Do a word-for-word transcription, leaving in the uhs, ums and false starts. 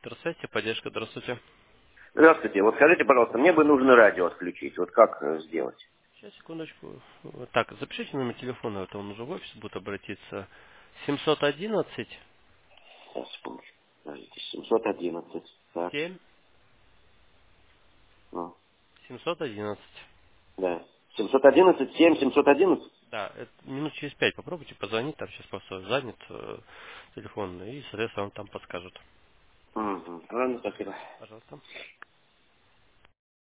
Центр связи, поддержка, здравствуйте. Здравствуйте. Вот скажите, пожалуйста, мне бы нужно радио отключить. Вот как э, сделать? Сейчас, секундочку. Вот так, запишите номер телефона, это он уже в офис будет обратиться. семьсот одиннадцать Сейчас, секундочку. Подождите. семьсот одиннадцать. Так. семь Ну, семьсот одиннадцать. да. семьсот одиннадцать, семь, семьсот одиннадцать? Да, это минут через пять попробуйте позвонить, там сейчас просто занят э, телефон, и, соответственно, он там подскажет. Угу. Ладно, спасибо. Пожалуйста.